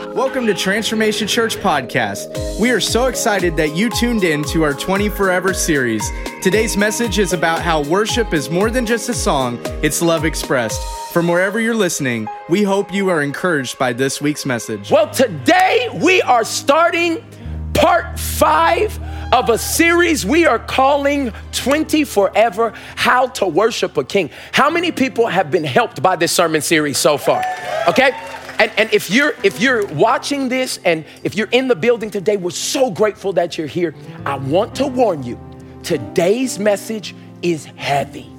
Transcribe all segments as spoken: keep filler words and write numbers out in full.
Welcome to Transformation Church Podcast. We are so excited that you tuned in to our twenty Forever series. Today's message is about how worship is more than just a song, it's love expressed. From wherever you're listening, we hope you are encouraged by this week's message. Well, today we are starting part five of a series we are calling twenty Forever, How to Worship a King. How many people have been helped by this sermon series so far? Okay? And, and if you're if you're watching this and if you're in the building today, we're so grateful that you're here. I want to warn you, today's message is heavy.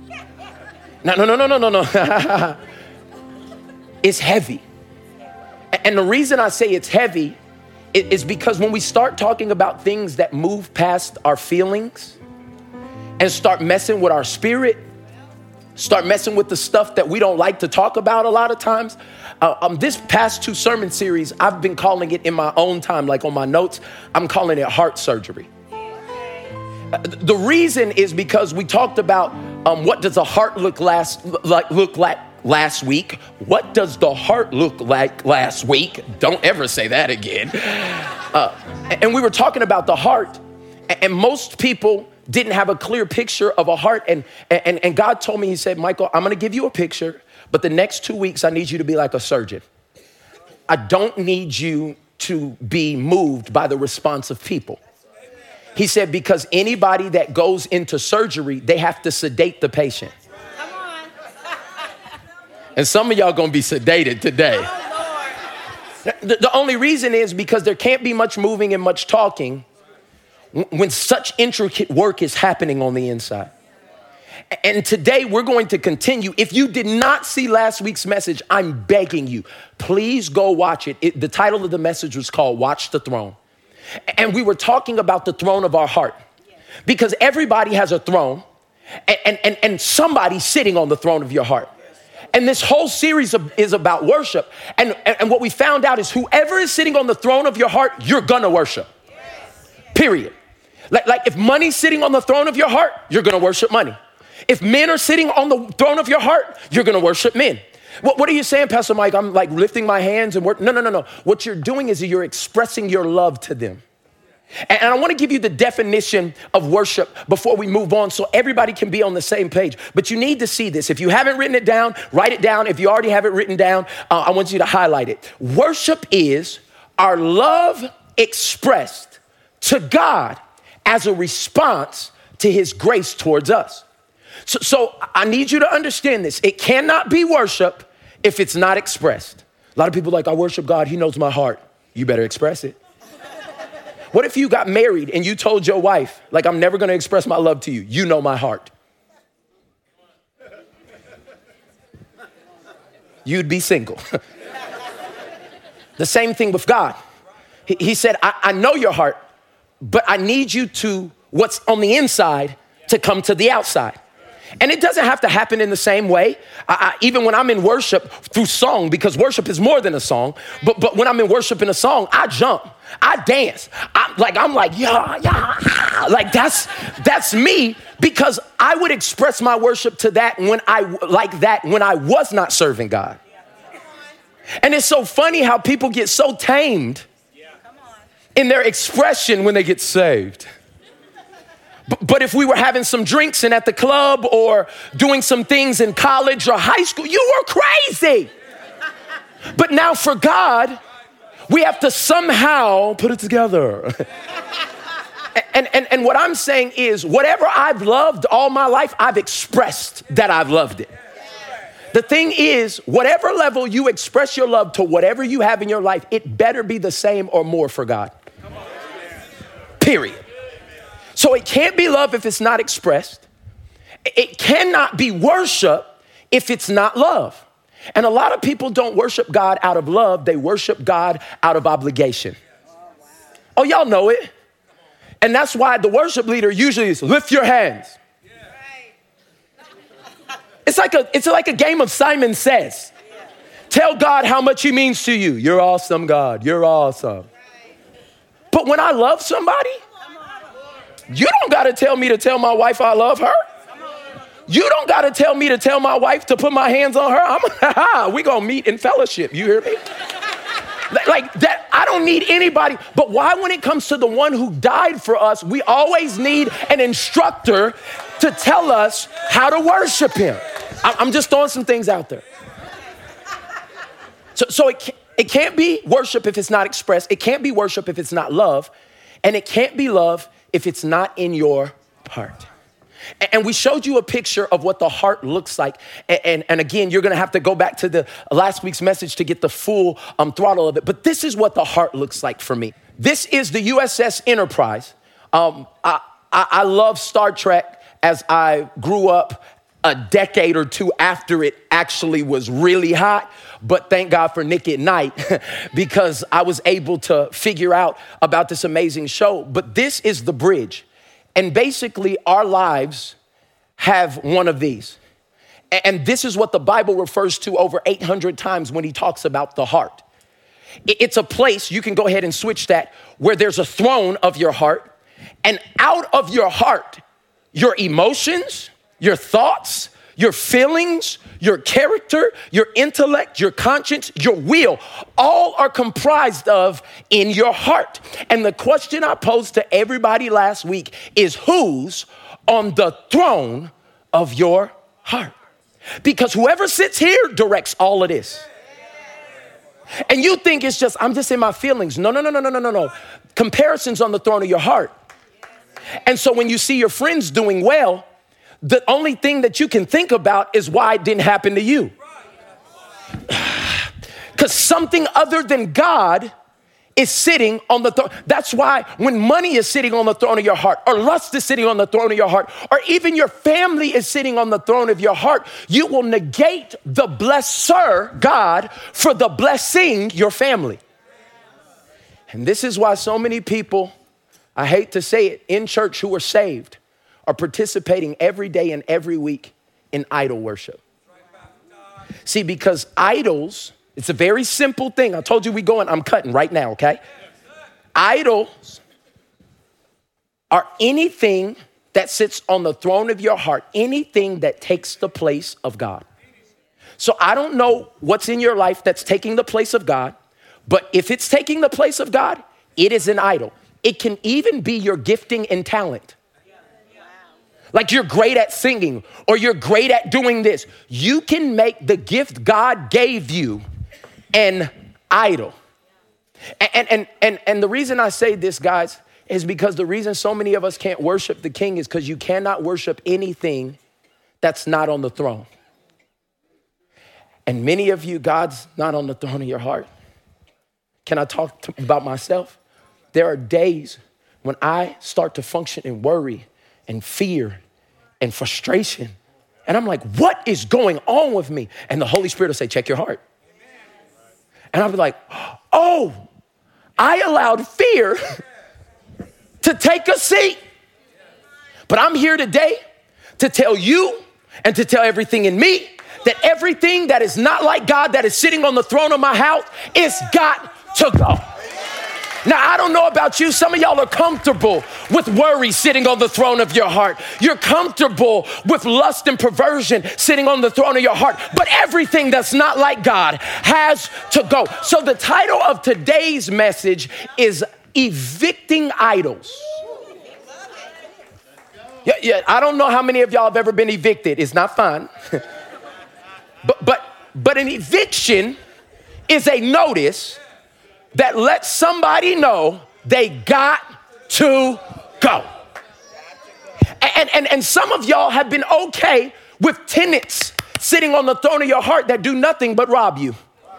No, no, no, no, no, no, no. It's heavy. And the reason I say it's heavy is because when we start talking about things that move past our feelings and start messing with our spirit, start messing with the stuff that we don't like to talk about a lot of times. Uh, um, this past two sermon series, I've been calling it in my own time, like on my notes, I'm calling it heart surgery. Uh, the reason is because we talked about um, what does a heart look last like look like last week. What does the heart look like last week? Don't ever say that again. Uh, and we were talking about the heart, and most people didn't have a clear picture of a heart. And, and, and God told me, he said, Michael, I'm going to give you a picture, but the next two weeks, I need you to be like a surgeon. I don't need you to be moved by the response of people. He said, because anybody that goes into surgery, they have to sedate the patient. Come on. And some of y'all going to be sedated today. Oh, The, the only reason is because there can't be much moving and much talking when such intricate work is happening on the inside. And today we're going to continue. If you did not see last week's message, I'm begging you, please go watch it. it. The title of the message was called Watch the Throne. And we were talking about the throne of our heart, because everybody has a throne and, and, and, and somebody's sitting on the throne of your heart. And this whole series of, is about worship. And, and what we found out is whoever is sitting on the throne of your heart, you're gonna worship. Period. Like, like if money's sitting on the throne of your heart, you're gonna worship money. If men are sitting on the throne of your heart, you're gonna worship men. What, what are you saying, Pastor Mike? I'm like lifting my hands and work. No, no, no, no. What you're doing is you're expressing your love to them. And, and I wanna give you the definition of worship before we move on so everybody can be on the same page. But you need to see this. If you haven't written it down, write it down. If you already have it written down, uh, I want you to highlight it. Worship is our love expressed to God as a response to his grace towards us. So, so I need you to understand this. It cannot be worship if it's not expressed. A lot of people are like, I worship God. He knows my heart. You better express it. What if you got married and you told your wife, like, I'm never going to express my love to you. You know my heart. You'd be single. The same thing with God. He, he said, I, I know your heart, but I need you to, what's on the inside, to come to the outside. And it doesn't have to happen in the same way. I, I, even when I'm in worship through song, because worship is more than a song, but, but when I'm in worship in a song, I jump, I dance. I'm like, I'm like, yeah, yeah, like that's, that's me, because I would express my worship to that when I, like that when I was not serving God. And it's so funny how people get so tamed in their expression when they get saved. But if we were having some drinks and at the club or doing some things in college or high school, you were crazy. But now for God, we have to somehow put it together. and, and, and what I'm saying is, whatever I've loved all my life, I've expressed that I've loved it. The thing is, whatever level you express your love to whatever you have in your life, it better be the same or more for God. Period. So it can't be love if it's not expressed. It cannot be worship if it's not love. And a lot of people don't worship God out of love. They worship God out of obligation. Oh, y'all know it. And that's why the worship leader usually is lift your hands. It's like a, it's like a game of Simon Says. Tell God how much he means to you. You're awesome, God. You're awesome. But when I love somebody, you don't got to tell me to tell my wife I love her. You don't got to tell me to tell my wife to put my hands on her. I'm, we going to meet in fellowship. You hear me? Like that, I don't need anybody. But why, when it comes to the one who died for us, we always need an instructor to tell us how to worship him? I'm just throwing some things out there. So, so it, can't, it can't be worship if it's not expressed. It can't be worship if it's not love. And it can't be love if it's not in your heart. And we showed you a picture of what the heart looks like. And, and, and again, you're going to have to go back to the last week's message to get the full um, throttle of it. But this is what the heart looks like for me. This is the U S S Enterprise. Um, I, I, I love Star Trek as I grew up a decade or two after it actually was really hot. But thank God for Nick at Night because I was able to figure out about this amazing show. But this is the bridge. And basically, our lives have one of these. And this is what the Bible refers to over eight hundred times when he talks about the heart. It's a place, you can go ahead and switch that, where there's a throne of your heart. And out of your heart, your emotions, your thoughts, your feelings, your character, your intellect, your conscience, your will, all are comprised of in your heart. And the question I posed to everybody last week is, who's on the throne of your heart? Because whoever sits here directs all of this. And you think it's just, I'm just in my feelings. No, no, no, no, no, no, no, no. Comparison's on the throne of your heart. And so when you see your friends doing well, the only thing that you can think about is why it didn't happen to you. Because something other than God is sitting on the throne. That's why when money is sitting on the throne of your heart, or lust is sitting on the throne of your heart, or even your family is sitting on the throne of your heart, you will negate the blesser, God, for the blessing your family. And this is why so many people, I hate to say it, in church who are saved, are participating every day and every week in idol worship. See, because idols, it's a very simple thing. I told you we going, I'm cutting right now, okay? Idols are anything that sits on the throne of your heart, anything that takes the place of God. So I don't know what's in your life that's taking the place of God, but if it's taking the place of God, it is an idol. It can even be your gifting and talent. Like you're great at singing or you're great at doing this. You can make the gift God gave you an idol. And, and, and, and the reason I say this, guys, is because the reason so many of us can't worship the King is because you cannot worship anything that's not on the throne. And many of you, God's not on the throne of your heart. Can I talk to, about myself? There are days when I start to function in worry and fear and frustration. And I'm like, what is going on with me? And the Holy Spirit will say, check your heart. And I'll be like, oh, I allowed fear to take a seat. But I'm here today to tell you and to tell everything in me that everything that is not like God that is sitting on the throne of my house is got to go. Now, I don't know about you. Some of y'all are comfortable with worry sitting on the throne of your heart. You're comfortable with lust and perversion sitting on the throne of your heart. But everything that's not like God has to go. So the title of today's message is Evicting Idols. Yeah, yeah, I don't know how many of y'all have ever been evicted. It's not fun. but, but, but an eviction is a notice that lets somebody know they got to go. And, and, and some of y'all have been okay with tenants sitting on the throne of your heart that do nothing but rob you.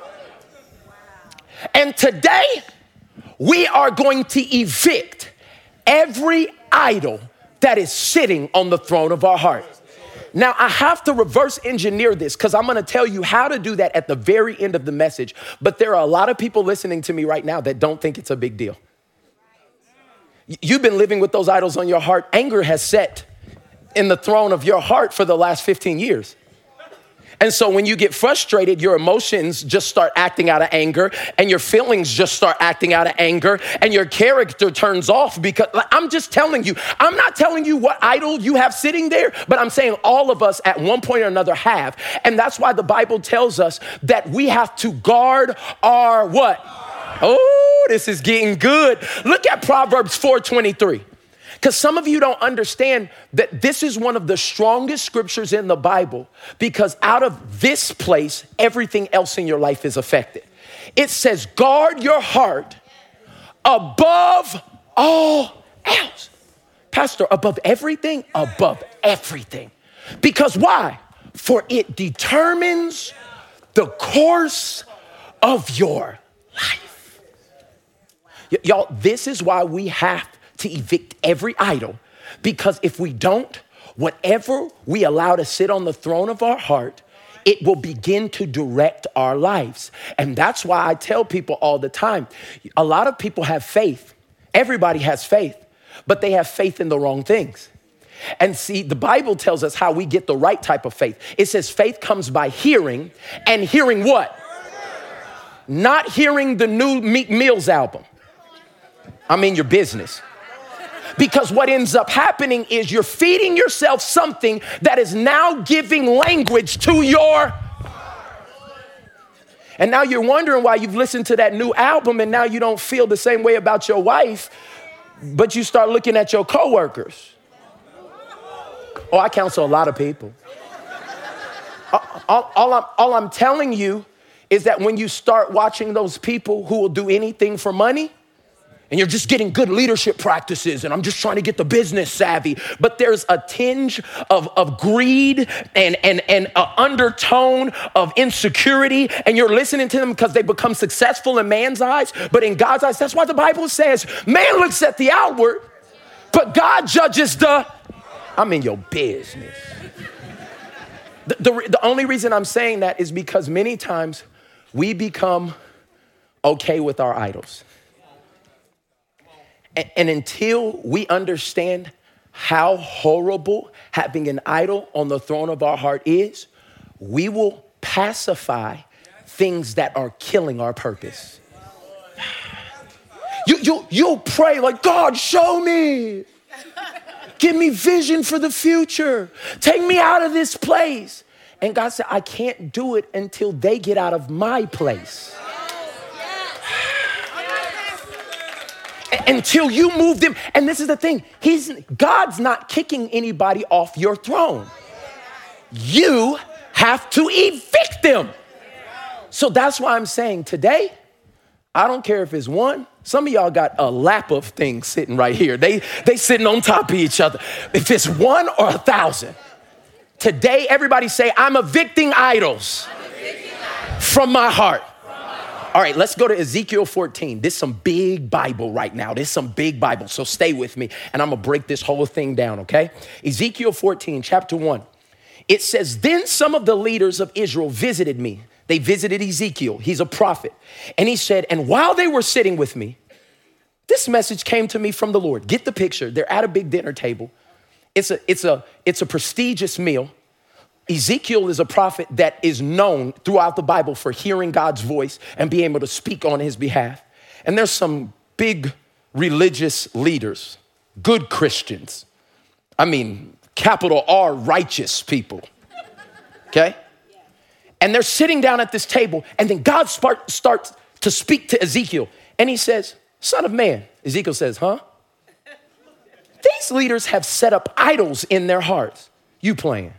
And today, we are going to evict every idol that is sitting on the throne of our heart. Now, I have to reverse engineer this because I'm going to tell you how to do that at the very end of the message. But there are a lot of people listening to me right now that don't think it's a big deal. You've been living with those idols on your heart. Anger has sat in the throne of your heart for the last fifteen years. And so when you get frustrated, your emotions just start acting out of anger and your feelings just start acting out of anger and your character turns off because I'm just telling you, I'm not telling you what idol you have sitting there, but I'm saying all of us at one point or another have. And that's why the Bible tells us that we have to guard our what? Oh, this is getting good. Look at Proverbs four twenty-three. Because some of you don't understand that this is one of the strongest scriptures in the Bible, because out of this place, everything else in your life is affected. It says, guard your heart above all else. Pastor, above everything? Above everything. Because why? For it determines the course of your life. Y- y'all, this is why we have to evict every idol, because if we don't, whatever we allow to sit on the throne of our heart, it will begin to direct our lives. And that's why I tell people all the time, a lot of people have faith. Everybody has faith, but they have faith in the wrong things. And see, the Bible tells us how we get the right type of faith. It says faith comes by hearing, and hearing what? Not hearing the new Meek Mills album. I mean your business. Because what ends up happening is you're feeding yourself something that is now giving language to your. And now you're wondering why you've listened to that new album and now you don't feel the same way about your wife, but you start looking at your coworkers. Oh, I counsel a lot of people. All, all, I'm, all I'm telling you is that when you start watching those people who will do anything for money, and you're just getting good leadership practices, and I'm just trying to get the business savvy, but there's a tinge of, of greed and, and, and an undertone of insecurity, and you're listening to them because they become successful in man's eyes, but in God's eyes, that's why the Bible says, man looks at the outward, but God judges the, I'm in your business. The, the, the only reason I'm saying that is because many times we become okay with our idols. And, and until we understand how horrible having an idol on the throne of our heart is, we will pacify things that are killing our purpose. You, you, you'll pray like, God, show me. Give me vision for the future. Take me out of this place. And God said, I can't do it until they get out of my place. Until you move them. And this is the thing. He's God's not kicking anybody off your throne. You have to evict them. So that's why I'm saying today, I don't care if it's one. Some of y'all got a lap of things sitting right here. They they sitting on top of each other. If it's one or a thousand. Today, everybody say, I'm evicting idols, I'm evicting idols. From my heart. All right, let's go to Ezekiel fourteen. This is some big Bible right now. This is some big Bible. So stay with me and I'm going to break this whole thing down, okay? Ezekiel fourteen, chapter one. It says, then some of the leaders of Israel visited me. They visited Ezekiel. He's a prophet. And he said, and while they were sitting with me, this message came to me from the Lord. Get the picture. They're at a big dinner table. It's a, it's a, it's a prestigious meal. Ezekiel is a prophet that is known throughout the Bible for hearing God's voice and being able to speak on his behalf. And there's some big religious leaders, good Christians. I mean, capital R, righteous people, okay? And they're sitting down at this table, and then God start, starts to speak to Ezekiel. And he says, son of man. Ezekiel says, huh? These leaders have set up idols in their hearts. You playing.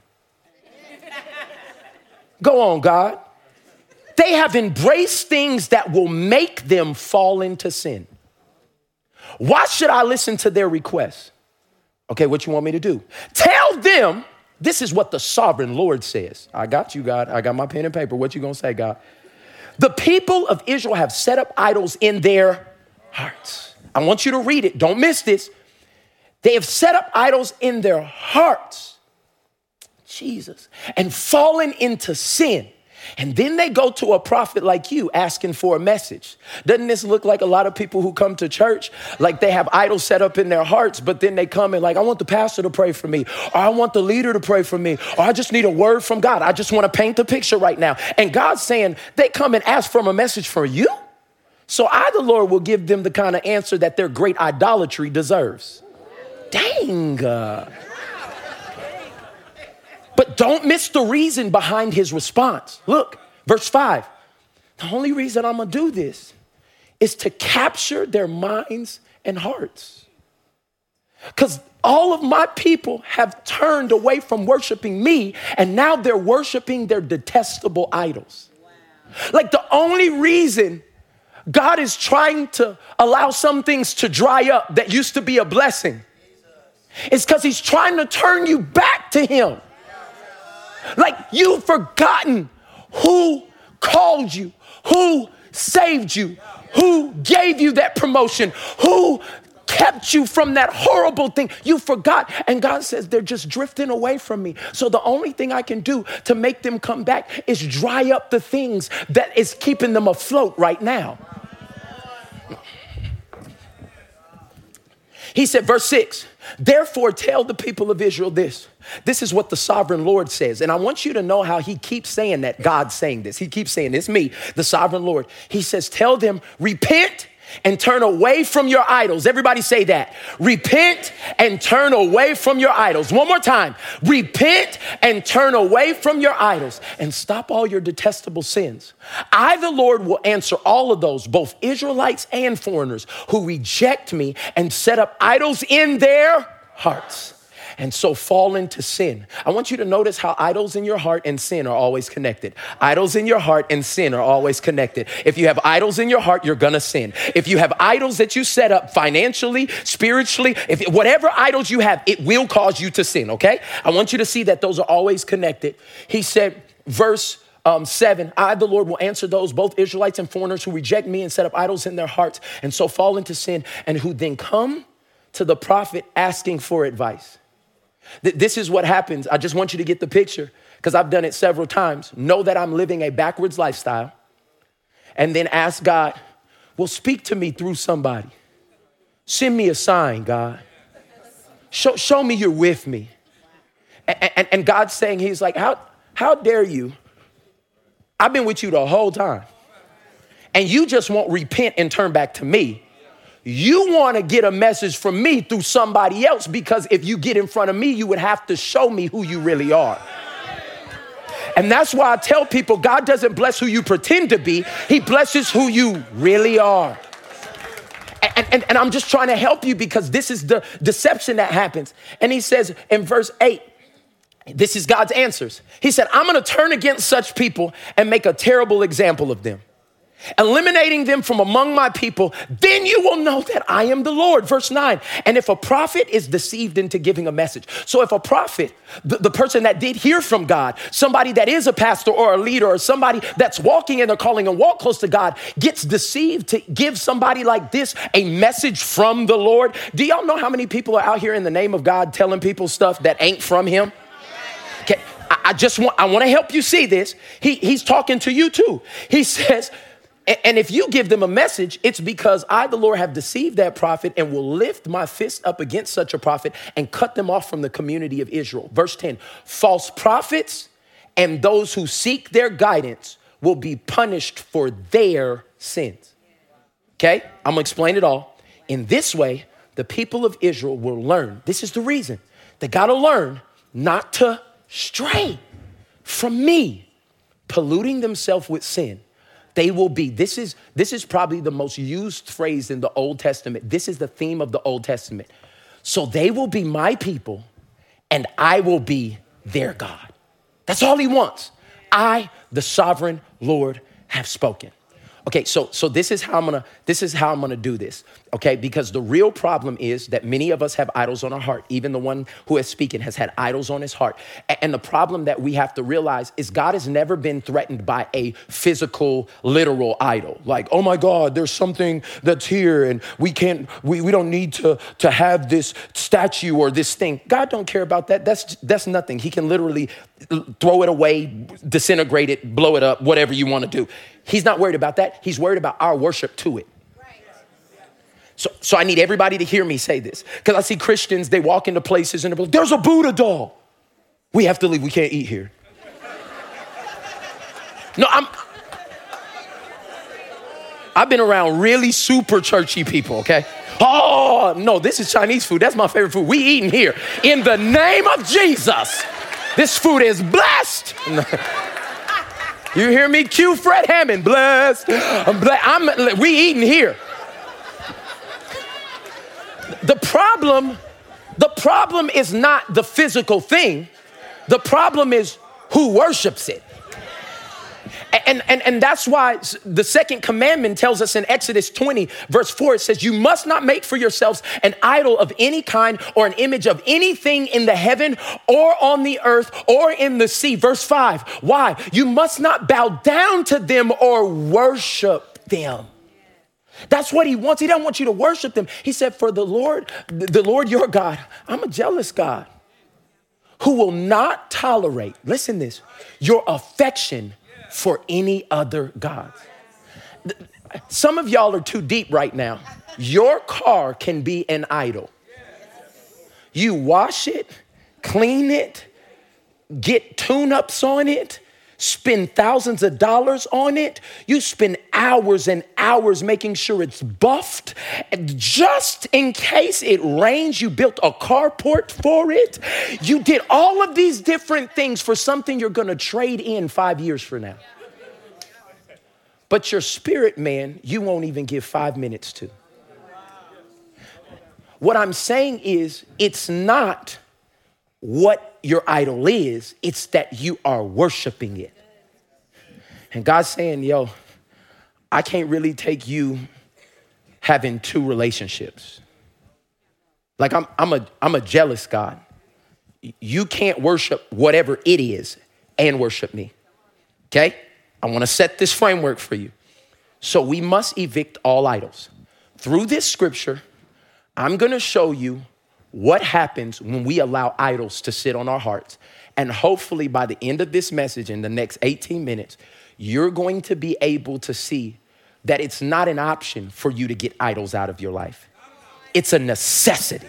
Go on, God. They have embraced things that will make them fall into sin. Why should I listen to their requests? Okay, what you want me to do? Tell them this is what the sovereign Lord says. I got you, God. I got my pen and paper. What you gonna say, God? The people of Israel have set up idols in their hearts. I want you to read it. Don't miss this. They have set up idols in their hearts. Jesus. And fallen into sin. And then they go to a prophet like you asking for a message. Doesn't this look like a lot of people who come to church? Like they have idols set up in their hearts, but then they come and like, I want the pastor to pray for me, or I want the leader to pray for me, or I just need a word from God. I just want to paint the picture right now. And God's saying they come and ask for a message from you. So I, the Lord, will give them the kind of answer that their great idolatry deserves. Dang. Uh, But don't miss the reason behind his response. Look, verse five. The only reason I'm going to do this is to capture their minds and hearts. Because all of my people have turned away from worshiping me, and now they're worshiping their detestable idols. Wow. Like the only reason God is trying to allow some things to dry up that used to be a blessing is because he's trying to turn you back to him. Like you've forgotten who called you, who saved you, who gave you that promotion, who kept you from that horrible thing. You forgot. And God says they're just drifting away from me. So the only thing I can do to make them come back is dry up the things that is keeping them afloat right now. He said, verse six, therefore tell the people of Israel this. This is what the sovereign Lord says. And I want you to know how he keeps saying that. God's saying this. He keeps saying, it's me, the sovereign Lord. He says, tell them, repent and turn away from your idols. Everybody say that. Repent and turn away from your idols. One more time. Repent and turn away from your idols and stop all your detestable sins. I, the Lord, will answer all of those, both Israelites and foreigners who reject me and set up idols in their hearts, and so fall into sin. I want you to notice how idols in your heart and sin are always connected. Idols in your heart and sin are always connected. If you have idols in your heart, you're gonna sin. If you have idols that you set up financially, spiritually, if whatever idols you have, it will cause you to sin, okay? I want you to see that those are always connected. He said, verse Um, seven, I, the Lord, will answer those, both Israelites and foreigners, who reject me and set up idols in their hearts and so fall into sin, and who then come to the prophet asking for advice. Th- this is what happens. I just want you to get the picture because I've done it several times. Know that I'm living a backwards lifestyle and then ask God, well, speak to me through somebody. Send me a sign, God. Show, show me you're with me. And, and, and God's saying, he's like, how, how dare you? I've been with you the whole time. And you just won't repent and turn back to me. You want to get a message from me through somebody else, because if you get in front of me, you would have to show me who you really are. And that's why I tell people God doesn't bless who you pretend to be. He blesses who you really are. And, and, and I'm just trying to help you because this is the deception that happens. And he says in verse eight, this is God's answers. He said, I'm going to turn against such people and make a terrible example of them, eliminating them from among my people. Then you will know that I am the Lord. Verse nine. And if a prophet is deceived into giving a message. So if a prophet, the, the person that did hear from God, somebody that is a pastor or a leader or somebody that's walking in their calling and walk close to God, gets deceived to give somebody like this a message from the Lord. Do y'all know how many people are out here in the name of God telling people stuff that ain't from him? Okay, I, I just want, I want to help you see this. He, he's talking to you too. He says, and if you give them a message, it's because I, the Lord, have deceived that prophet and will lift my fist up against such a prophet and cut them off from the community of Israel. Verse ten, false prophets and those who seek their guidance will be punished for their sins. Okay, I'm gonna explain it all. In this way, the people of Israel will learn. This is the reason. They gotta learn not to stray from me, polluting themselves with sin. They will be, this is, this is probably the most used phrase in the Old Testament. This is the theme of the Old Testament. So they will be my people and I will be their God. That's all he wants. I, the sovereign Lord, have spoken. Okay, so so this is how I'm gonna this is how I'm gonna do this. Okay, because the real problem is that many of us have idols on our heart. Even the one who is speaking has had idols on his heart. And the problem that we have to realize is God has never been threatened by a physical, literal idol. Like, oh my God, there's something that's here, and we can't, we, we don't need to to have this statue or this thing. God don't care about that. That's that's nothing. He can literally throw it away, disintegrate it, blow it up, whatever you want to do. He's not worried about that. He's worried about our worship to it. So, so I need everybody to hear me say this, because I see Christians, they walk into places and they're like, there's a Buddha doll. We have to leave. We can't eat here. No, I'm, I've been around really super churchy people, okay? Oh, no, this is Chinese food. That's my favorite food. We eating here. In the name of Jesus, this food is blessed. You hear me? Cue Fred Hammond. Blessed. I'm blessed. I'm, we eating here. The problem, the problem is not the physical thing. The problem is who worships it. And, and, and that's why the second commandment tells us in Exodus twenty, verse four, it says, you must not make for yourselves an idol of any kind or an image of anything in the heaven or on the earth or in the sea. Verse five, why? You must not bow down to them or worship them. That's what he wants. He doesn't want you to worship them. He said, for the Lord, the Lord your God, I'm a jealous God who will not tolerate, listen to this, your affection for any other gods. Some of y'all are too deep right now. Your car can be an idol. You wash it, clean it, get tune-ups on it, spend thousands of dollars on it. You spend hours and hours making sure it's buffed. And just in case it rains, you built a carport for it. You did all of these different things for something you're going to trade in five years from now. But your spirit man, you won't even give five minutes to. What I'm saying is, it's not what your idol is, it's that you are worshiping it. And God's saying, yo, I can't really take you having two relationships. Like I'm, I'm a, I'm a jealous God. You can't worship whatever it is and worship me. Okay? I want to set this framework for you. So we must evict all idols. Through this scripture, I'm going to show you what happens when we allow idols to sit on our hearts. And hopefully by the end of this message, in the next eighteen minutes, you're going to be able to see that it's not an option for you to get idols out of your life. It's a necessity.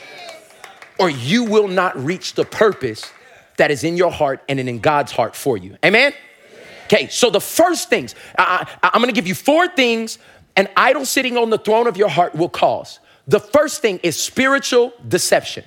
Or you will not reach the purpose that is in your heart and in God's heart for you. Amen? Okay, so the first things, I, I, I'm going to give you four things an idol sitting on the throne of your heart will cause. The first thing is spiritual deception.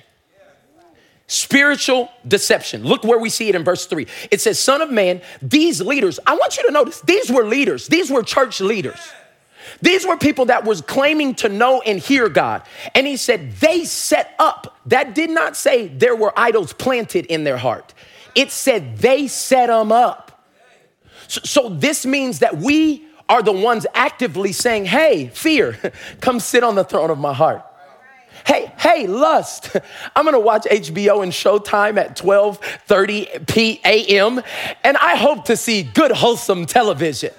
Spiritual deception. Look where we see it in verse three. It says, son of man, these leaders, I want you to notice, these were leaders. These were church leaders. These were people that was claiming to know and hear God. And he said, they set up. That did not say there were idols planted in their heart. It said they set them up. So, so this means that we are the ones actively saying, hey, fear, come sit on the throne of my heart. Hey, hey, lust, I'm going to watch H B O and Showtime at twelve thirty p.m. and I hope to see good, wholesome television.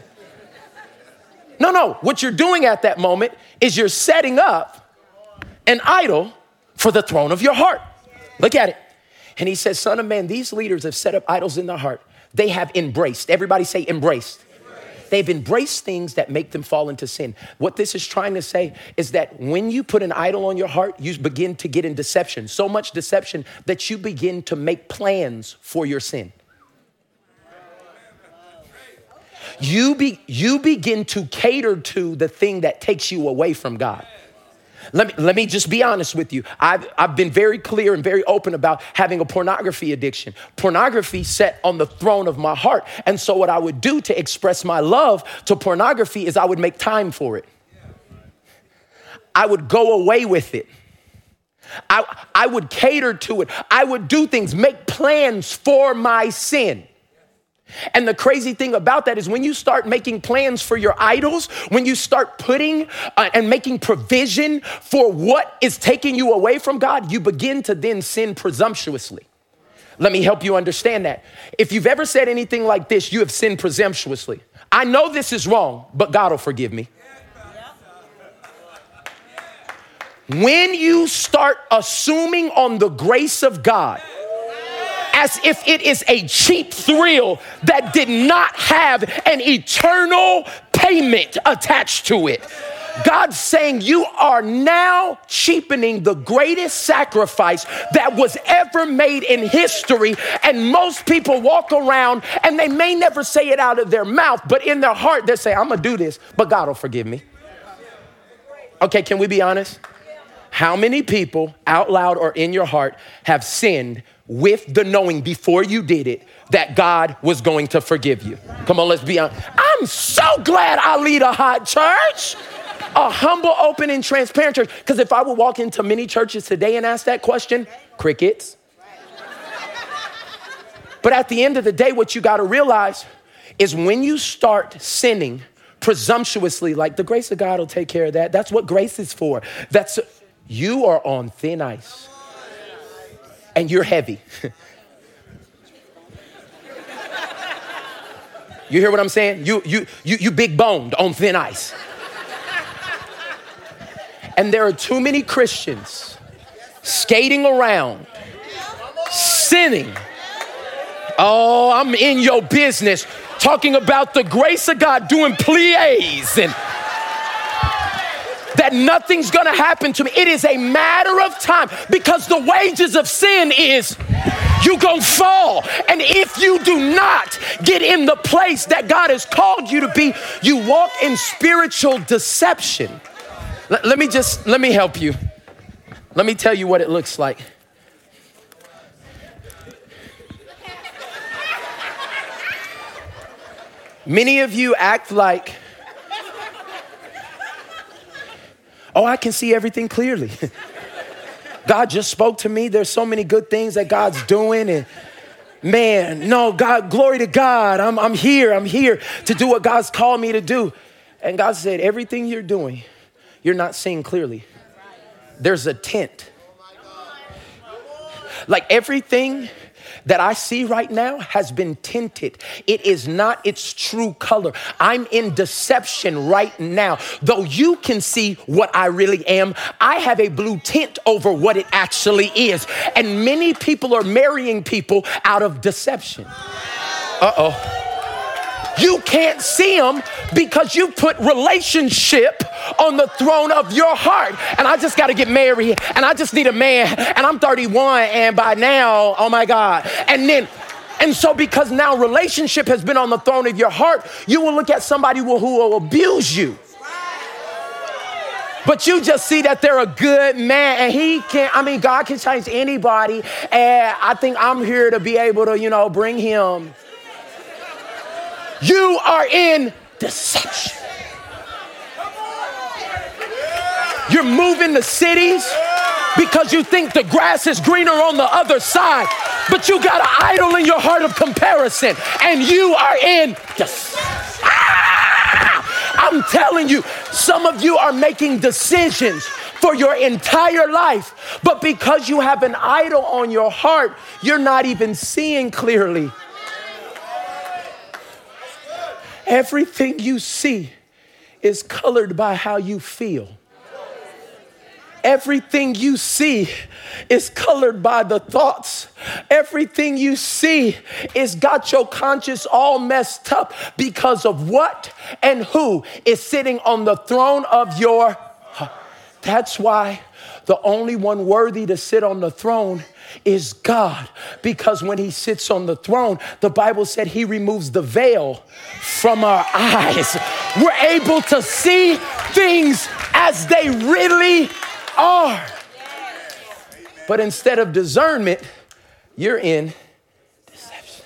No, no, what you're doing at that moment is you're setting up an idol for the throne of your heart. Look at it. And he says, son of man, these leaders have set up idols in their heart. They have embraced. Everybody say embraced. They've embraced things that make them fall into sin. What this is trying to say is that when you put an idol on your heart, you begin to get in deception. So much deception that you begin to make plans for your sin. You, be, you begin to cater to the thing that takes you away from God. Let me, let me just be honest with you. I've, I've been very clear and very open about having a pornography addiction. Pornography sat on the throne of my heart. And so what I would do to express my love to pornography is I would make time for it. I would go away with it. I, I would cater to it. I would do things, make plans for my sin. And the crazy thing about that is when you start making plans for your idols, when you start putting uh, and making provision for what is taking you away from God, you begin to then sin presumptuously. Let me help you understand that. If you've ever said anything like this, you have sinned presumptuously. I know this is wrong, but God will forgive me. When you start assuming on the grace of God, as if it is a cheap thrill that did not have an eternal payment attached to it. God's saying you are now cheapening the greatest sacrifice that was ever made in history. And most people walk around and they may never say it out of their mouth, but in their heart, they say, I'm going to do this, but God will forgive me. Okay, can we be honest? How many people out loud or in your heart have sinned with the knowing before you did it that God was going to forgive you. Come on, let's be honest. I'm so glad I lead a hot church, a humble, open, and transparent church. Because if I would walk into many churches today and ask that question, crickets. But at the end of the day, what you got to realize is when you start sinning presumptuously, like the grace of God will take care of that. That's what grace is for. That's you are on thin ice and you're heavy. You hear what I'm saying? You you you you big boned on thin ice. And there are too many Christians skating around, sinning. Oh, I'm in your business, talking about the grace of God, doing pliés and that nothing's gonna happen to me. It is a matter of time because the wages of sin is you gonna fall. And if you do not get in the place that God has called you to be, you walk in spiritual deception. L- let me just, let me help you. Let me tell you what it looks like. Many of you act like, oh, I can see everything clearly. God just spoke to me. There's so many good things that God's doing. And man, no, God, glory to God. I'm, I'm here. I'm here to do what God's called me to do. And God said, everything you're doing, you're not seeing clearly. There's a tint. Like everything that I see right now has been tinted. It is not its true color. I'm in deception right now. Though you can see what I really am, I have a blue tint over what it actually is. And many people are marrying people out of deception. Uh-oh. You can't see them because you put relationship on the throne of your heart. And I just got to get married and I just need a man and I'm thirty-one and by now, oh my God. And then, and so because now relationship has been on the throne of your heart, you will look at somebody who will abuse you. But you just see that they're a good man and he can't, I mean, God can change anybody. And I think I'm here to be able to, you know, bring him. You are in deception. You're moving to cities because you think the grass is greener on the other side, but you got an idol in your heart of comparison and you are in deception. Ah! I'm telling you, some of you are making decisions for your entire life, but because you have an idol on your heart, you're not even seeing clearly. Everything you see is colored by how you feel. Everything you see is colored by the thoughts. Everything you see is got your conscience all messed up because of what and who is sitting on the throne of your heart. That's why the only one worthy to sit on the throne is God, because when he sits on the throne, the Bible said he removes the veil from our eyes. We're able to see things as they really are. But instead of discernment, you're in deception.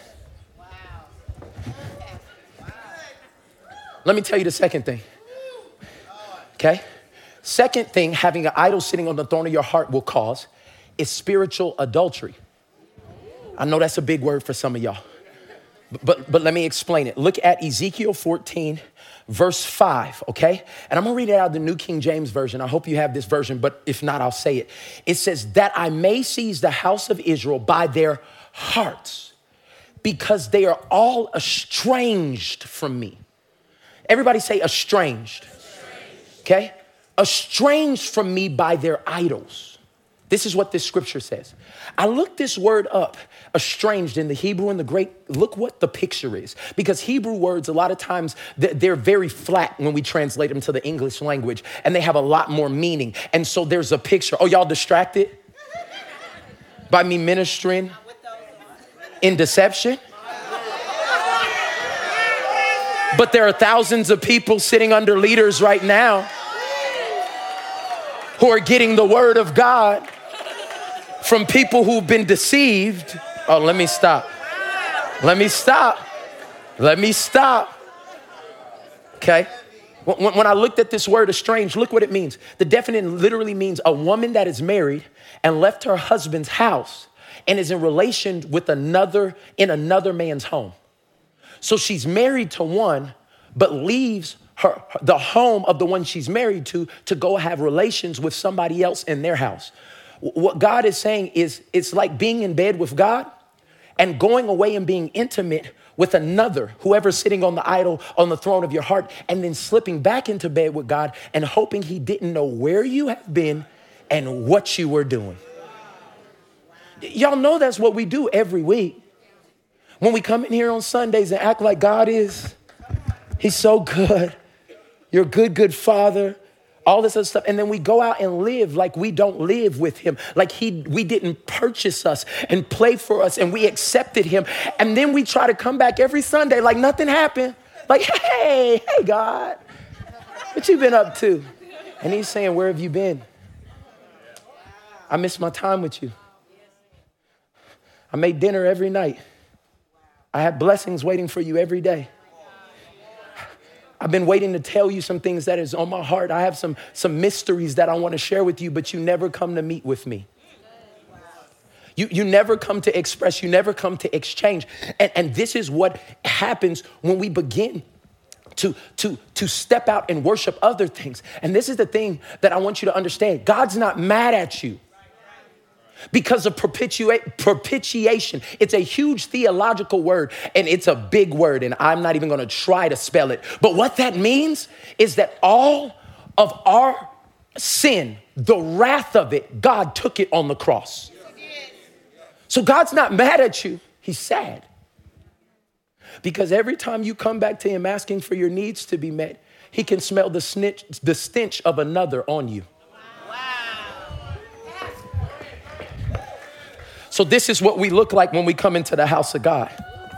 Let me tell you the second thing. Okay? Second thing, having an idol sitting on the throne of your heart will cause is spiritual adultery. I know that's a big word for some of y'all, but, but let me explain it. Look at Ezekiel fourteen, verse five, okay? And I'm gonna read it out of the New King James Version. I hope you have this version, but if not, I'll say it. It says, that I may seize the house of Israel by their hearts, because they are all estranged from me. Everybody say estranged, okay? Estranged from me by their idols. This is what this scripture says. I looked this word up, estranged, in the Hebrew and the Greek. Look what the picture is. Because Hebrew words, a lot of times, they're very flat when we translate them to the English language, and they have a lot more meaning. And so there's a picture. Oh, y'all distracted by me ministering in deception? But there are thousands of people sitting under leaders right now who are getting the word of God from people who've been deceived. Oh, let me stop. Let me stop. Let me stop. Okay. When, when I looked at this word estranged, look what it means. The definition literally means a woman that is married and left her husband's house and is in relation with another in another man's home. So she's married to one, but leaves her the home of the one she's married to to go have relations with somebody else in their house. What God is saying is it's like being in bed with God and going away and being intimate with another, whoever's sitting on the idol on the throne of your heart, and then slipping back into bed with God and hoping he didn't know where you have been and what you were doing. Y'all know that's what we do every week. When we come in here on Sundays and act like God is, he's so good. You're a good, good father. All this other stuff. And then we go out and live like we don't live with him. Like he, we didn't purchase us and play for us and we accepted him. And then we try to come back every Sunday like nothing happened. Like, hey, hey, God, what you been up to? And he's saying, where have you been? I miss my time with you. I made dinner every night. I had blessings waiting for you every day. I've been waiting to tell you some things that is on my heart. I have some, some mysteries that I want to share with you, but you never come to meet with me. You, you never come to express, you never come to exchange. And, and this is what happens when we begin to, to, to step out and worship other things. And this is the thing that I want you to understand. God's not mad at you because of perpetua- propitiation. It's a huge theological word and it's a big word and I'm not even going to try to spell it. But what that means is that all of our sin, the wrath of it, God took it on the cross. So God's not mad at you. He's sad. Because every time you come back to him asking for your needs to be met, he can smell the snitch, the stench of another on you. So this is what we look like when we come into the house of God.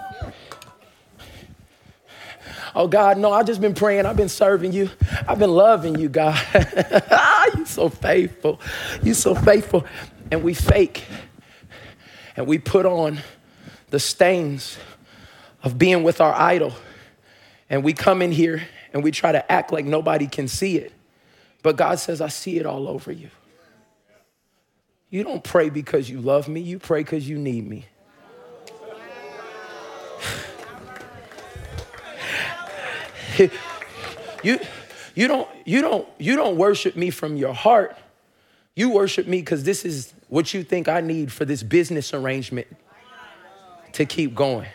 Oh, God, no, I've just been praying. I've been serving you. I've been loving you, God. You're so faithful. You're so faithful. And we fake. And we put on the stains of being with our idol. And we come in here and we try to act like nobody can see it. But God says, I see it all over you. You don't pray because you love me. You pray because you need me. you, you, don't, you, don't, you don't worship me from your heart. You worship me because this is what you think I need for this business arrangement to keep going.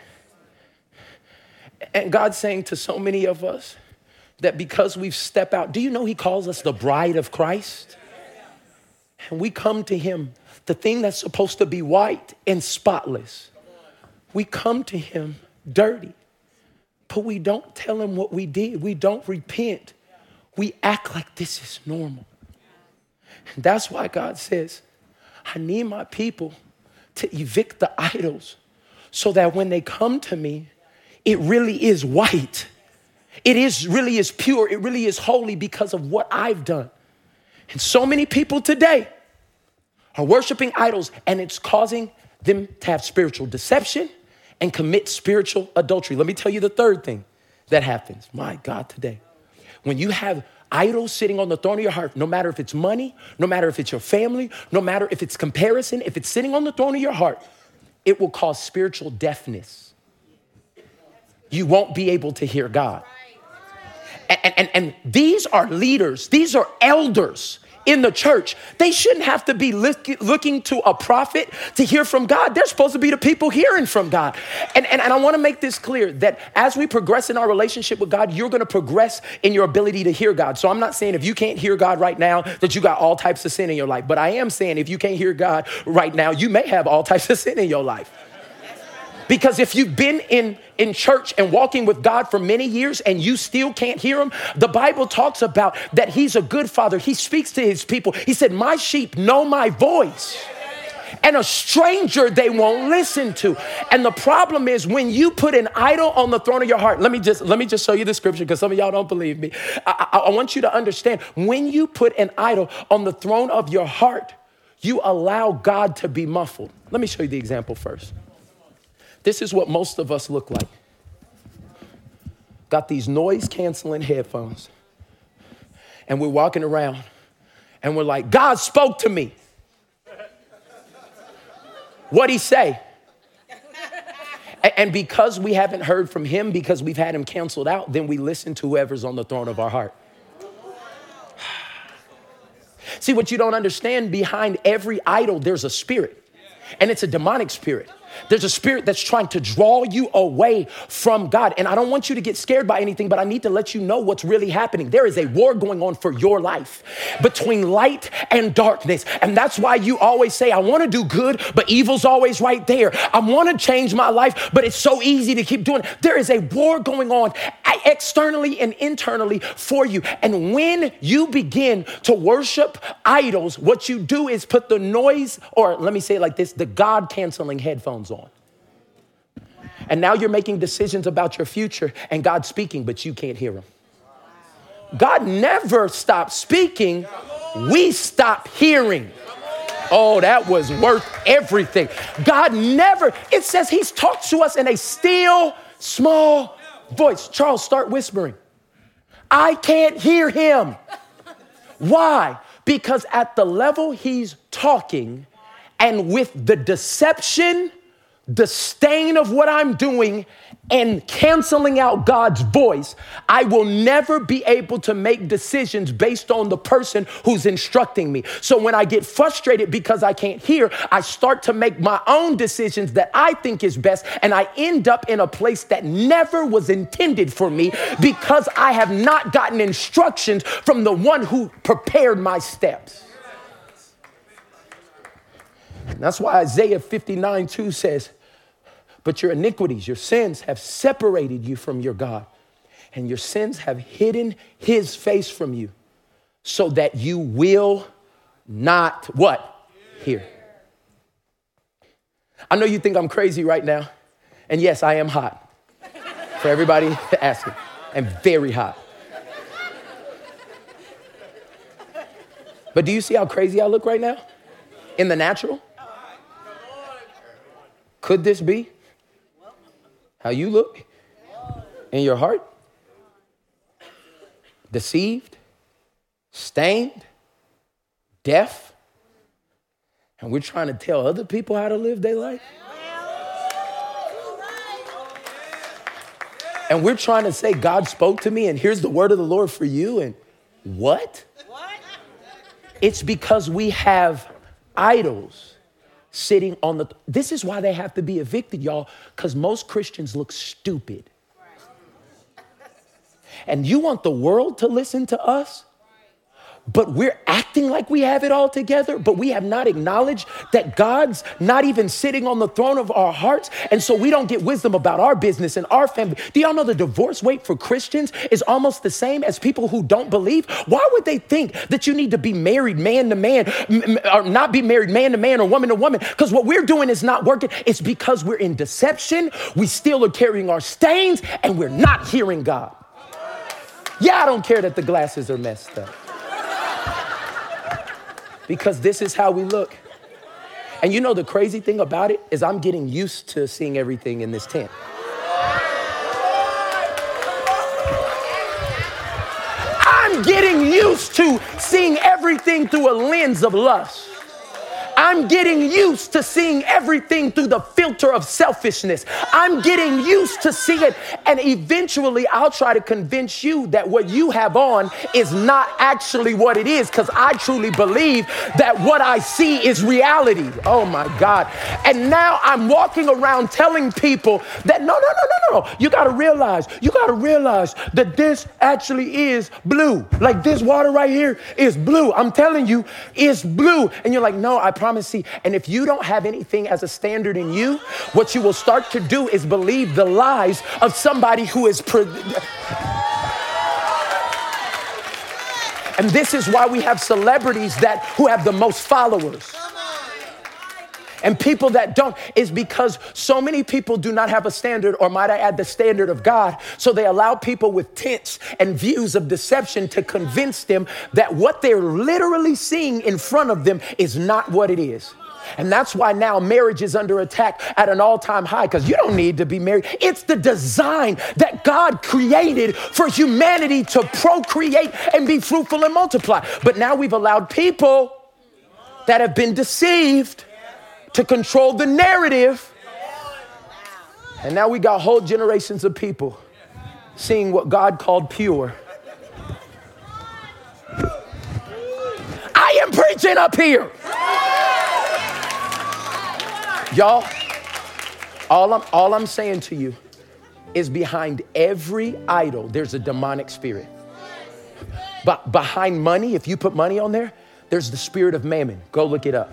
And God's saying to so many of us that because we've stepped out, do you know he calls us the bride of Christ? And we come to him, the thing that's supposed to be white and spotless. We come to him dirty, but we don't tell him what we did. We don't repent. We act like this is normal. And that's why God says, I need my people to evict the idols so that when they come to me, it really is white. It is really is pure. It really is holy because of what I've done. And so many people today are worshiping idols and it's causing them to have spiritual deception and commit spiritual adultery. Let me tell you the third thing that happens. My God, today, when you have idols sitting on the throne of your heart, no matter if it's money, no matter if it's your family, no matter if it's comparison, if it's sitting on the throne of your heart, it will cause spiritual deafness. You won't be able to hear God. And, and, and these are leaders. These are elders in the church. They shouldn't have to be look, looking to a prophet to hear from God. They're supposed to be the people hearing from God. And, and, and I want to make this clear that as we progress in our relationship with God, you're going to progress in your ability to hear God. So I'm not saying if you can't hear God right now that you got all types of sin in your life. But I am saying if you can't hear God right now, you may have all types of sin in your life. Because if you've been in, in church and walking with God for many years and you still can't hear him, the Bible talks about that he's a good father. He speaks to his people. He said, my sheep know my voice. And a stranger they won't listen to. And the problem is when you put an idol on the throne of your heart, let me just let me just show you the scripture because some of y'all don't believe me. I, I, I want you to understand when you put an idol on the throne of your heart, you allow God to be muffled. Let me show you the example first. This is what most of us look like. Got these noise canceling headphones. And we're walking around and we're like, God spoke to me. What'd he say? And because we haven't heard from him, because we've had him canceled out, then we listen to whoever's on the throne of our heart. See, what you don't understand, behind every idol, there's a spirit. And it's a demonic spirit. There's a spirit that's trying to draw you away from God. And I don't want you to get scared by anything, but I need to let you know what's really happening. There is a war going on for your life between light and darkness. And that's why you always say, I want to do good, but evil's always right there. I want to change my life, but it's so easy to keep doing it. There is a war going on externally and internally for you. And when you begin to worship idols, what you do is put the noise, or let me say it like this, the God canceling headphones on. And now you're making decisions about your future and God's speaking, but you can't hear him. God never stopped speaking. We stop hearing. Oh, that was worth everything. God never, it says he's talked to us in a still, small voice. Charles, start whispering. I can't hear him. Why? Because at the level he's talking and with the deception, the stain of what I'm doing and canceling out God's voice, I will never be able to make decisions based on the person who's instructing me. So when I get frustrated because I can't hear, I start to make my own decisions that I think is best. And I end up in a place that never was intended for me because I have not gotten instructions from the one who prepared my steps. That's why Isaiah fifty-nine two says, but your iniquities, your sins have separated you from your God, and your sins have hidden his face from you so that you will not what? Hear. I know you think I'm crazy right now. And yes, I am hot. For everybody asking, I'm very hot. But do you see how crazy I look right now? In the natural? Could this be how you look in your heart? Deceived, stained, deaf, and we're trying to tell other people how to live their life? And we're trying to say, God spoke to me, and here's the word of the Lord for you, and what? It's because we have idols sitting on the, this is why they have to be evicted, y'all, because most Christians look stupid. And you want the world to listen to us? But we're acting like we have it all together, but we have not acknowledged that God's not even sitting on the throne of our hearts. And so we don't get wisdom about our business and our family. Do y'all know the divorce rate for Christians is almost the same as people who don't believe? Why would they think that you need to be married man to man or not be married man to man or woman to woman? Because what we're doing is not working. It's because we're in deception. We still are carrying our stains and we're not hearing God. Yeah, I don't care that the glasses are messed up. Because this is how we look. And you know, the crazy thing about it is I'm getting used to seeing everything in this tent. I'm getting used to seeing everything through a lens of lust. I'm getting used to seeing everything through the filter of selfishness. I'm getting used to seeing it. And eventually I'll try to convince you that what you have on is not actually what it is, because I truly believe that what I see is reality. Oh my God. And now I'm walking around telling people that no, no, no, no, no. You got to realize, you got to realize that this actually is blue. Like this water right here is blue. I'm telling you, it's blue. And you're like, no, I promise. See, and if you don't have anything as a standard in you, what you will start to do is believe the lies of somebody who is. Pre- and this is why we have celebrities that who have the most followers. And people that don't is because so many people do not have a standard, or might I add, the standard of God. So they allow people with tints and views of deception to convince them that what they're literally seeing in front of them is not what it is. And that's why now marriage is under attack at an all-time high, because you don't need to be married. It's the design that God created for humanity to procreate and be fruitful and multiply. But now we've allowed people that have been deceived to control the narrative. And now we got whole generations of people seeing what God called pure. I am preaching up here. Y'all, all I'm, all I'm saying to you is behind every idol, there's a demonic spirit. But behind money, if you put money on there, there's the spirit of mammon. Go look it up.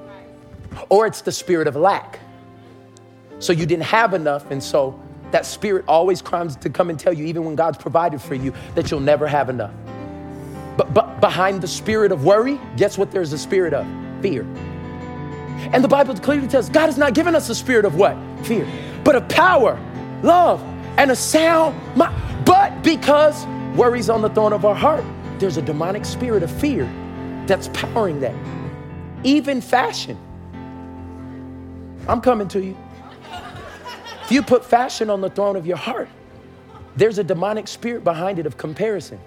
Or it's the spirit of lack. So you didn't have enough, and so that spirit always comes to come and tell you, even when God's provided for you, that you'll never have enough. But, but behind the spirit of worry, guess what there's a spirit of? Fear. And the Bible clearly tells us God has not given us a spirit of what? Fear. But of power, love, and a sound mind. But because worry's on the throne of our heart, there's a demonic spirit of fear that's powering that. Even fashion. I'm coming to you. If you put fashion on the throne of your heart, there's a demonic spirit behind it of comparison.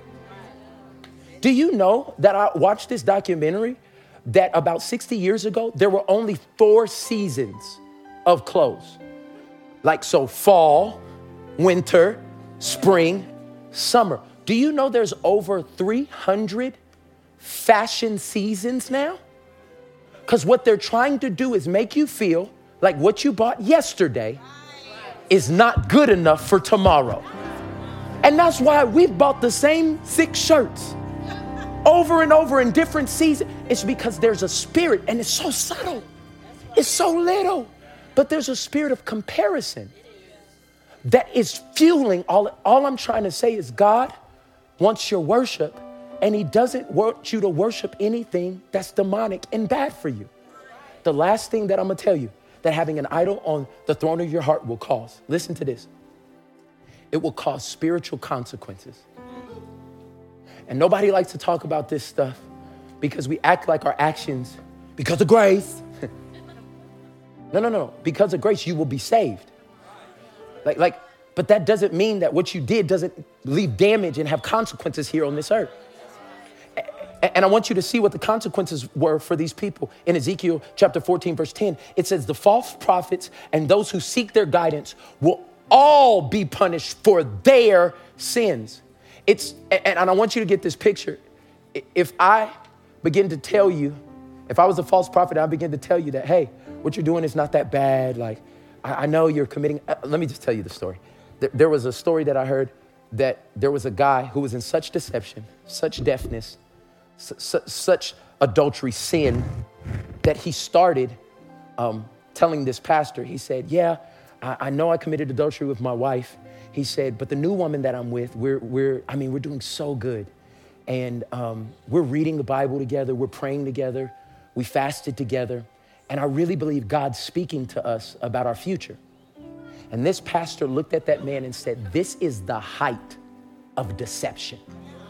Do you know that I watched this documentary that about sixty years ago, there were only four seasons of clothes? Like, so fall, winter, spring, summer. Do you know there's over three hundred fashion seasons now? Because what they're trying to do is make you feel like what you bought yesterday is not good enough for tomorrow. And that's why we've bought the same six shirts over and over in different seasons. It's because there's a spirit, and it's so subtle. It's so little. But there's a spirit of comparison that is fueling all. All I'm trying to say is God wants your worship, and he doesn't want you to worship anything that's demonic and bad for you. The last thing that I'm going to tell you that having an idol on the throne of your heart will cause, listen to this. It will cause spiritual consequences. And nobody likes to talk about this stuff because we act like our actions, because of grace. No, no, no. Because of grace, you will be saved. Like, like, but that doesn't mean that what you did doesn't leave damage and have consequences here on this earth. And I want you to see what the consequences were for these people. In Ezekiel chapter fourteen, verse ten, it says, the false prophets and those who seek their guidance will all be punished for their sins. It's, and I want you to get this picture. If I begin to tell you, if I was a false prophet, I begin to tell you that, hey, what you're doing is not that bad. Like, I, I know you're committing. Uh, let me just tell you the story. There, there was a story that I heard that there was a guy who was in such deception, such deafness, su- su- such adultery, sin, that he started um, telling this pastor, he said, yeah, I, I know I committed adultery with my wife. He said, but the new woman that I'm with, we're, we're I mean, we're doing so good. And um, we're reading the Bible together. We're praying together. We fasted together. And I really believe God's speaking to us about our future. And this pastor looked at that man and said, this is the height of deception.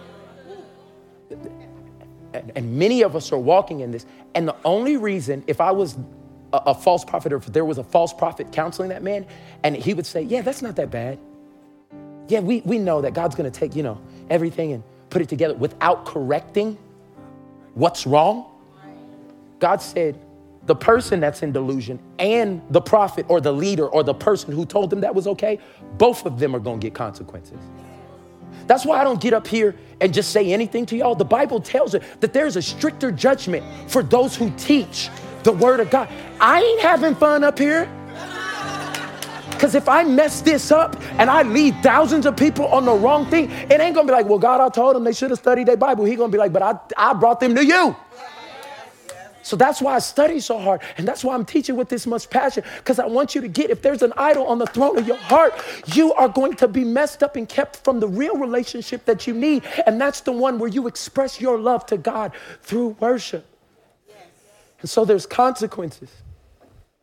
And, and many of us are walking in this. And the only reason, if I was a, a false prophet, or if there was a false prophet counseling that man, and he would say, yeah, that's not that bad. Yeah, we, we know that God's going to take, you know, everything and put it together without correcting what's wrong. God said the person that's in delusion and the prophet or the leader or the person who told them that was okay, both of them are going to get consequences. That's why I don't get up here and just say anything to y'all. The Bible tells us that there's a stricter judgment for those who teach the word of God. I ain't having fun up here. Because if I mess this up and I lead thousands of people on the wrong thing, it ain't going to be like, well, God, I told them they should have studied their Bible. He's going to be like, but I, I brought them to you. So that's why I study so hard. And that's why I'm teaching with this much passion. Because I want you to get, if there's an idol on the throne of your heart, you are going to be messed up and kept from the real relationship that you need. And that's the one where you express your love to God through worship. And so there's consequences.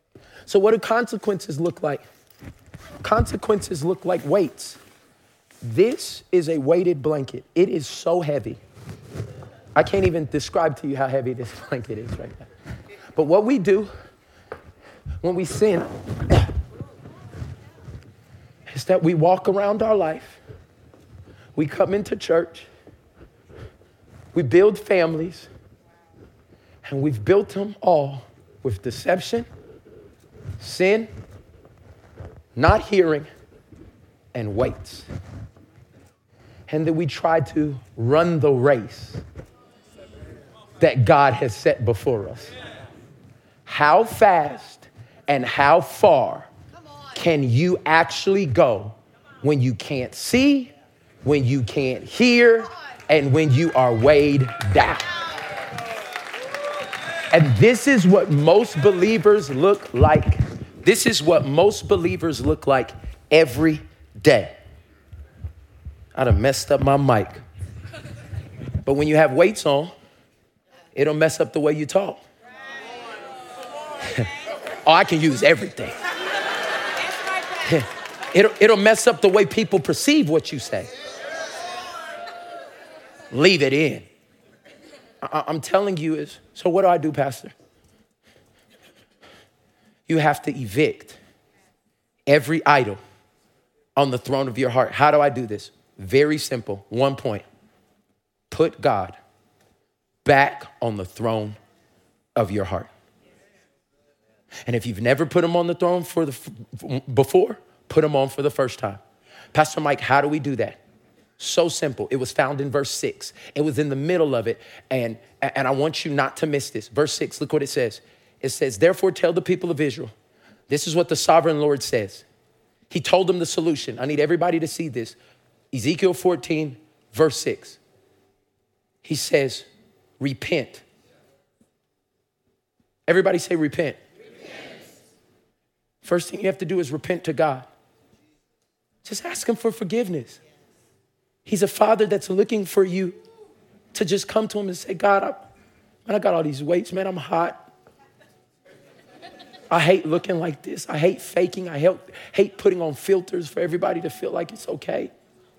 So what do consequences look like? Consequences look like weights. This is a weighted blanket. It is so heavy. I can't even describe to you how heavy this blanket is right now. But what we do when we sin is that we walk around our life, we come into church, we build families, and we've built them all with deception, sin, not hearing, and weights. And then we try to run the race that God has set before us. How fast and how far can you actually go when you can't see, when you can't hear, and when you are weighed down? And this is what most believers look like. This is what most believers look like every day. I done messed up my mic. But when you have weights on, it'll mess up the way you talk. Oh, I can use everything. It'll, it'll mess up the way people perceive what you say. Leave it in. I, I'm telling you is, so what do I do, Pastor? You have to evict every idol on the throne of your heart. How do I do this? Very simple. One point. Put God back on the throne of your heart. And if you've never put him on the throne for the before, put him on for the first time. Pastor Mike, how do we do that? So simple. It was found in verse six. It was in the middle of it. And, and I want you not to miss this. Verse six, look what it says. It says, therefore tell the people of Israel, this is what the sovereign Lord says. He told them the solution. I need everybody to see this. Ezekiel fourteen, verse six. He says, repent. Everybody say repent. Repent. First thing you have to do is repent to God. Just ask him for forgiveness. He's a father that's looking for you to just come to him and say, God, I, man, I got all these weights, man. I'm hot. I hate looking like this. I hate faking. I hate, hate putting on filters for everybody to feel like it's okay.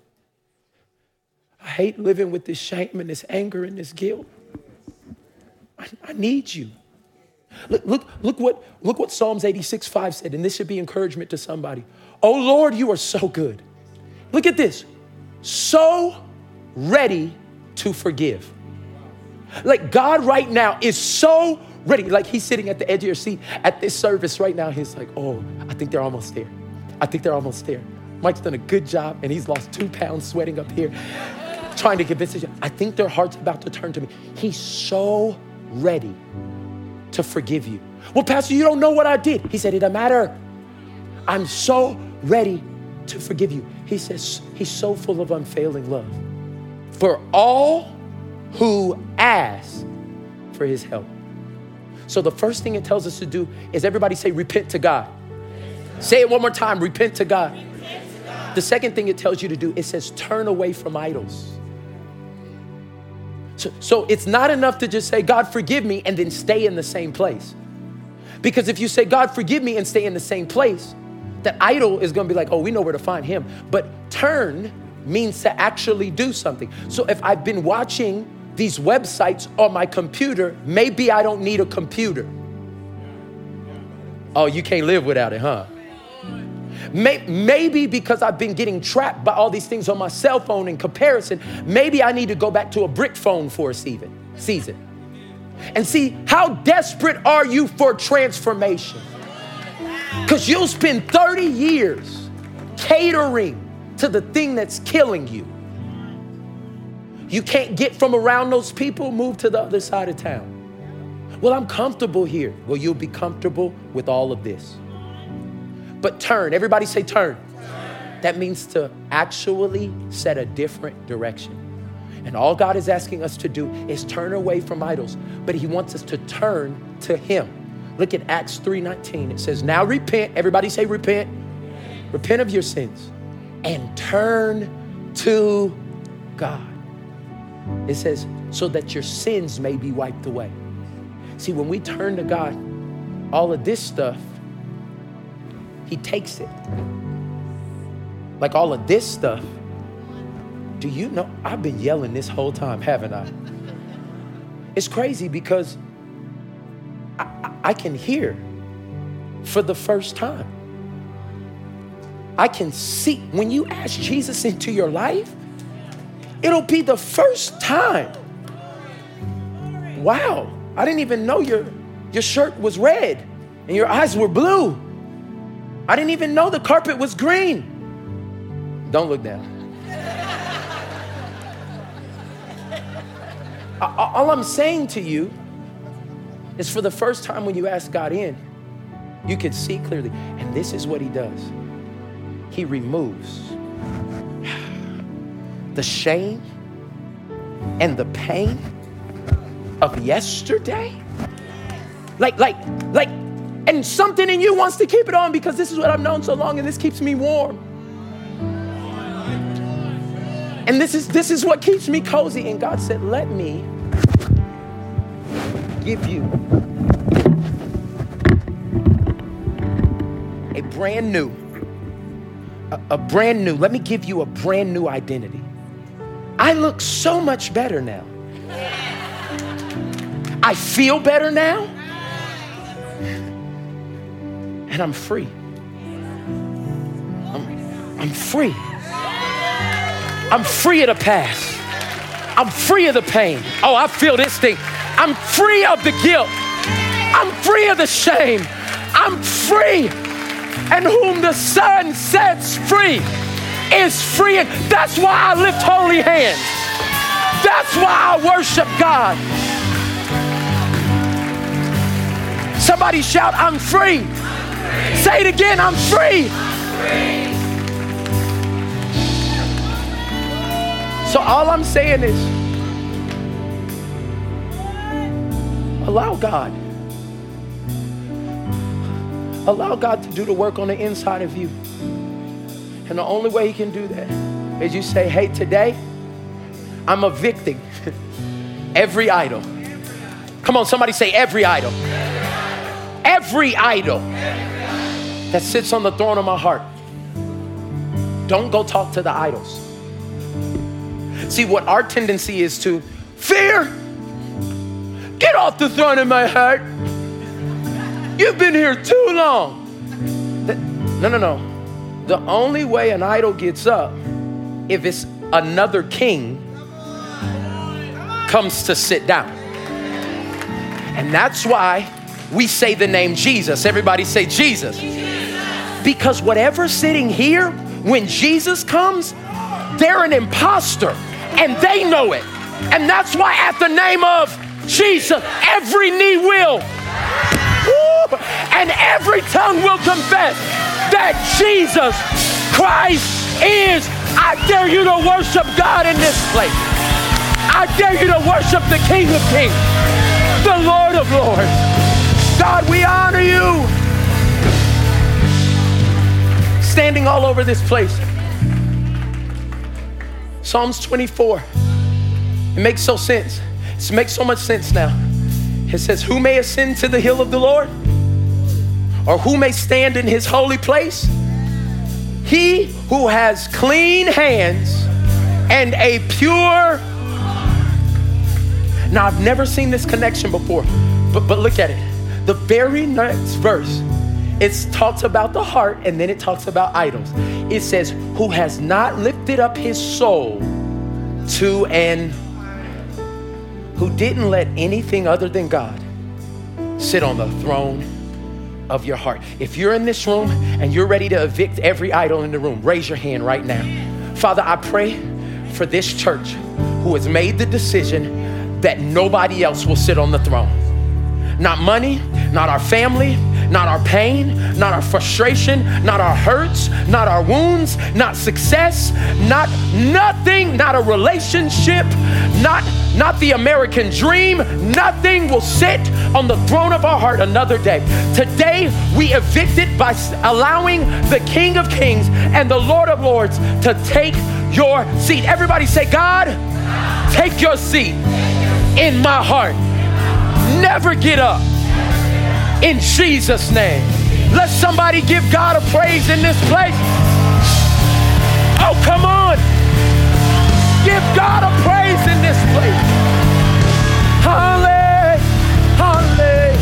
I hate living with this shame and this anger and this guilt. I, I need you. Look, look, look what, look what Psalms eighty-six five said, and this should be encouragement to somebody. Oh Lord, you are so good. Look at this. So ready to forgive. Like God right now is so ready. Like he's sitting at the edge of your seat at this service right now. He's like, oh, I think they're almost there. I think they're almost there. Mike's done a good job and he's lost two pounds sweating up here, trying to convince you. I think their heart's about to turn to me. He's so ready to forgive you. Well, Pastor, you don't know what I did. He said, it doesn't matter. I'm so ready to forgive you. He says, he's so full of unfailing love. For all who ask for his help. So the first thing it tells us to do is everybody say, repent to God. Say it one more time, repent to God. Repent to God. The second thing it tells you to do, it says, turn away from idols. So, so it's not enough to just say, God, forgive me, and then stay in the same place. Because if you say, God, forgive me, and stay in the same place, that idol is going to be like, oh, we know where to find him. But turn means to actually do something. So if I've been watching these websites on my computer, maybe I don't need a computer. Oh, you can't live without it, huh? Maybe because I've been getting trapped by all these things on my cell phone in comparison, maybe I need to go back to a brick phone for a season. season. And see, how desperate are you for transformation? Because you'll spend thirty years catering to the thing that's killing you. You can't get from around those people, move to the other side of town. Well, I'm comfortable here. Well, you'll be comfortable with all of this. But turn, everybody say turn. Turn. That means to actually set a different direction. And all God is asking us to do is turn away from idols, but he wants us to turn to him. Look at Acts three nineteen. It says, now repent. Everybody say repent. Repent, repent of your sins and turn to God. It says, so that your sins may be wiped away. See, when we turn to God, all of this stuff he takes it. Like all of this stuff. Do you know, I've been yelling this whole time, haven't I? It's crazy because I, I, I can hear for the first time. I can see, when you ask Jesus into your life, it'll be the first time. Wow, I didn't even know your, your shirt was red and your eyes were blue. I didn't even know the carpet was green. Don't look down. All I'm saying to you is for the first time when you ask God in, you can see clearly. And this is what he does. He removes the shame and the pain of yesterday. Like, like, like, and something in you wants to keep it on because this is what I've known so long and this keeps me warm. And this is, this is what keeps me cozy. And God said, let me give you a brand new, a, a brand new, let me give you a brand new identity. I look so much better now. I feel better now. And I'm free. I'm, I'm free. I'm free of the past. I'm free of the pain. Oh, I feel this thing. I'm free of the guilt. I'm free of the shame. I'm free. And whom the Son sets free is free. And that's why I lift holy hands. That's why I worship God. Somebody shout, I'm free. I'm free. Say it again, I'm free. I'm free. So all I'm saying is, allow God. Allow God to do the work on the inside of you. And the only way he can do that is you say, hey, today, I'm evicting every idol. Come on, somebody say every idol. Every idol that sits on the throne of my heart. Don't go talk to the idols. See, what our tendency is to fear. Get off the throne of my heart. You've been here too long. No, no, no. The only way an idol gets up, if it's another king comes to sit down. And that's why we say the name Jesus. Everybody say Jesus. Jesus. Because whatever's sitting here, when Jesus comes, they're an imposter and they know it. And that's why at the name of Jesus, every knee will, woo, and every tongue will confess that Jesus Christ is. I dare you to worship God in this place. I dare you to worship the King of Kings, the Lord of Lords. God, we honor you. Standing all over this place. Psalms twenty-four. It makes so sense. It makes so much sense now. It says, who may ascend to the hill of the Lord? Or who may stand in his holy place? He who has clean hands and a pure. Now, I've never seen this connection before, but, but look at it. The very next verse, it talks about the heart and then it talks about idols. It says, who has not lifted up his soul to an, who didn't let anything other than God sit on the throne of your heart. If you're in this room and you're ready to evict every idol in the room, raise your hand right now. Father, I pray for this church who has made the decision that nobody else will sit on the throne. Not money, not our family, not our pain, not our frustration, not our hurts, not our wounds, not success, not nothing, not a relationship, not, not the American dream. Nothing will sit on the throne of our heart another day. Today, we evict it by allowing the King of Kings and the Lord of Lords to take your seat. Everybody say, God, take your seat in my heart. Never get up. In Jesus' name. Let somebody give God a praise in this place. Oh, come on. Give God a praise in this place. Hallelujah. Hallelujah.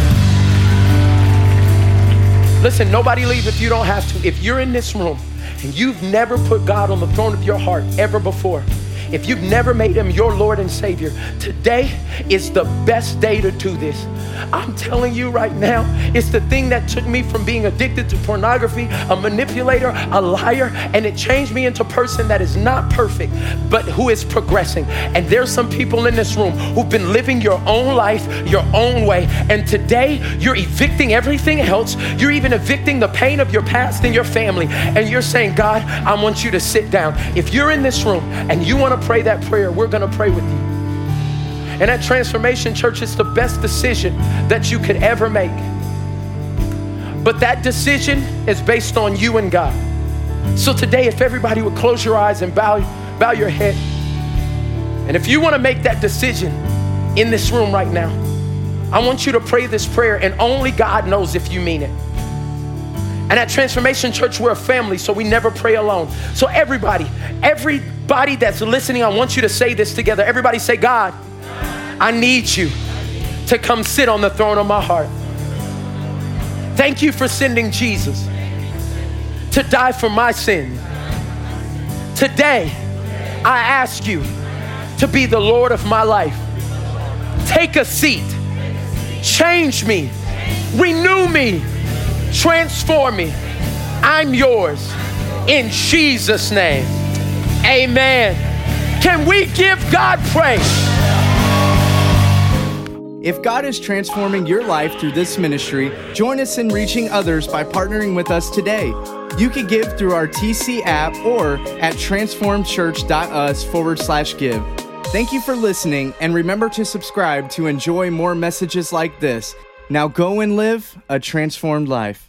Listen, nobody leave if you don't have to. If you're in this room and you've never put God on the throne of your heart ever before, if you've never made him your Lord and Savior, today is the best day to do this. I'm telling you right now, it's the thing that took me from being addicted to pornography, a manipulator, a liar, and it changed me into a person that is not perfect, but who is progressing. And there's some people in this room who've been living your own life, your own way. And today you're evicting everything else. You're even evicting the pain of your past and your family. And you're saying, God, I want you to sit down. If you're in this room and you want to pray that prayer, we're going to pray with you. And at Transformation Church, it's the best decision that you could ever make. But that decision is based on you and God. So today, if everybody would close your eyes and bow, bow your head. And if you want to make that decision in this room right now, I want you to pray this prayer, and only God knows if you mean it. And at Transformation Church, we're a family, so we never pray alone. So everybody, everybody that's listening, I want you to say this together. Everybody say, God, I need you to come sit on the throne of my heart. Thank you for sending Jesus to die for my sins. Today, I ask you to be the Lord of my life. Take a seat. Change me. Renew me. Transform me. I'm yours. In Jesus' name, amen. Can we give God praise? If God is transforming your life through this ministry, join us in reaching others by partnering with us today. You can give through our T C app or at transformchurch.us forward slash give. Thank you for listening, and remember to subscribe to enjoy more messages like this. Now go and live a transformed life.